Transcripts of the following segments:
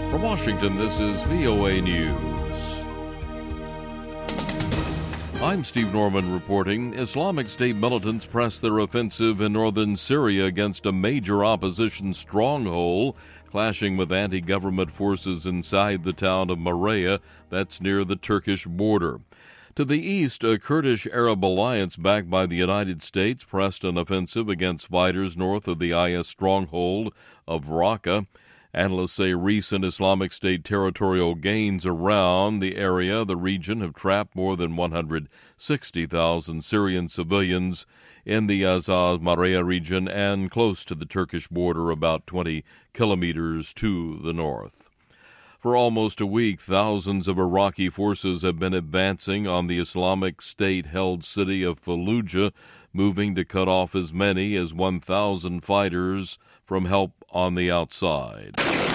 From Washington, this is VOA News. I'm Steve Norman reporting. Islamic State militants press their offensive in northern Syria against a major opposition stronghold, clashing with anti-government forces inside the town of Maraya, that's near the Turkish border. To the east, a Kurdish Arab alliance backed by the United States pressed an offensive against fighters north of the IS stronghold of Raqqa. Analysts say recent Islamic State territorial gains around the region, have trapped more than 160,000 Syrian civilians in the Azaz-Maraya region and close to the Turkish border, about 20 kilometers to the north. For almost a week, thousands of Iraqi forces have been advancing on the Islamic State-held city of Fallujah, moving to cut off as many as 1,000 fighters from help on the outside.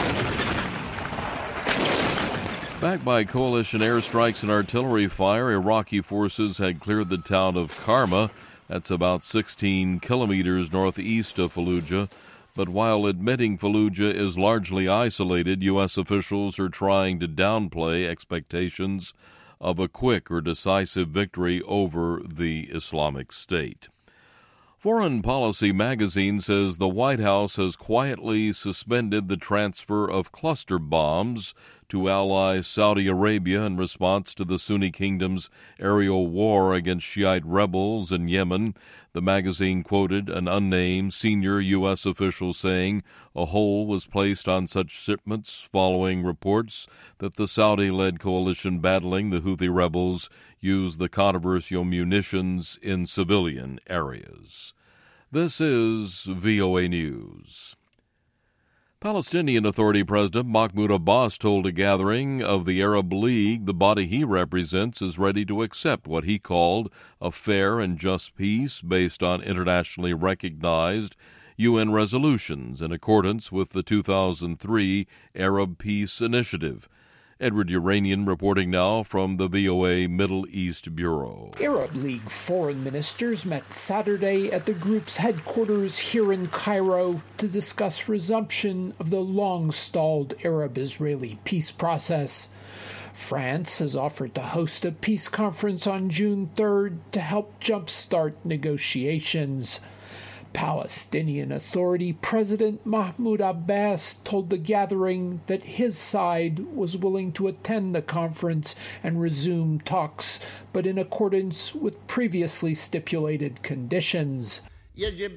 Backed by coalition airstrikes and artillery fire, Iraqi forces had cleared the town of Karma, that's about 16 kilometers northeast of Fallujah. But while admitting Fallujah is largely isolated, U.S. officials are trying to downplay expectations of a quick or decisive victory over the Islamic State. Foreign Policy magazine says the White House has quietly suspended the transfer of cluster bombs to ally Saudi Arabia in response to the Sunni kingdom's aerial war against Shiite rebels in Yemen. The magazine quoted an unnamed senior U.S. official saying a hold was placed on such shipments following reports that the Saudi-led coalition battling the Houthi rebels used the controversial munitions in civilian areas. This is VOA News. Palestinian Authority President Mahmoud Abbas told a gathering of the Arab League the body he represents is ready to accept what he called a fair and just peace based on internationally recognized UN resolutions in accordance with the 2003 Arab Peace Initiative. Edward Uranian reporting now from the VOA Middle East Bureau. Arab League foreign ministers met Saturday at the group's headquarters here in Cairo to discuss resumption of the long-stalled Arab-Israeli peace process. France has offered to host a peace conference on June 3rd to help jumpstart negotiations. Palestinian Authority President Mahmoud Abbas told the gathering that his side was willing to attend the conference and resume talks, but in accordance with previously stipulated conditions. He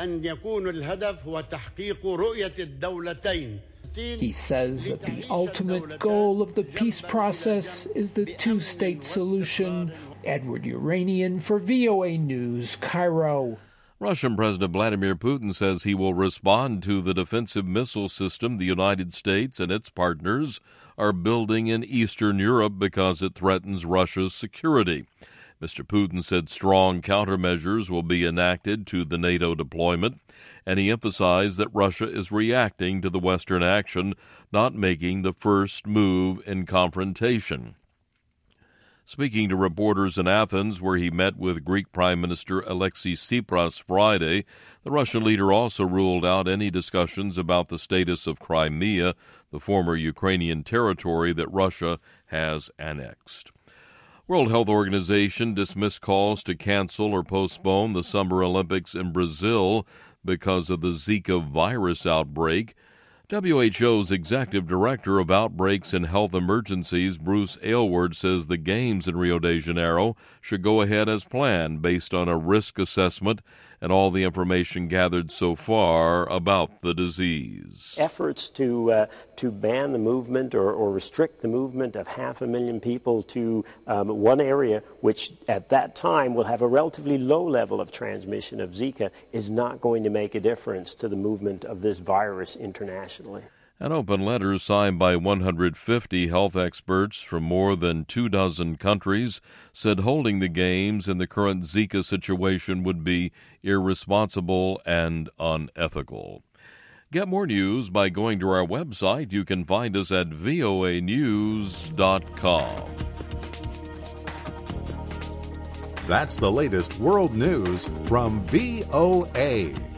says that the ultimate goal of the peace process is the two-state solution. Edward Uranian for VOA News, Cairo. Russian President Vladimir Putin says he will respond to the defensive missile system the United States and its partners are building in Eastern Europe because it threatens Russia's security. Mr. Putin said strong countermeasures will be enacted to the NATO deployment, and he emphasized that Russia is reacting to the Western action, not making the first move in confrontation. Speaking to reporters in Athens, where he met with Greek Prime Minister Alexis Tsipras Friday, the Russian leader also ruled out any discussions about the status of Crimea, the former Ukrainian territory that Russia has annexed. World Health Organization dismissed calls to cancel or postpone the Summer Olympics in Brazil because of the Zika virus outbreak. WHO's Executive Director of Outbreaks and Health Emergencies, Bruce Aylward, says the Games in Rio de Janeiro should go ahead as planned based on a risk assessment and all the information gathered so far about the disease. Efforts to ban the movement or restrict the movement of 500,000 people to one area, which at that time will have a relatively low level of transmission of Zika, is not going to make a difference to the movement of this virus internationally. An open letter signed by 150 health experts from more than 24 countries said holding the Games in the current Zika situation would be irresponsible and unethical. Get more news by going to our website. You can find us at voanews.com. That's the latest world news from VOA.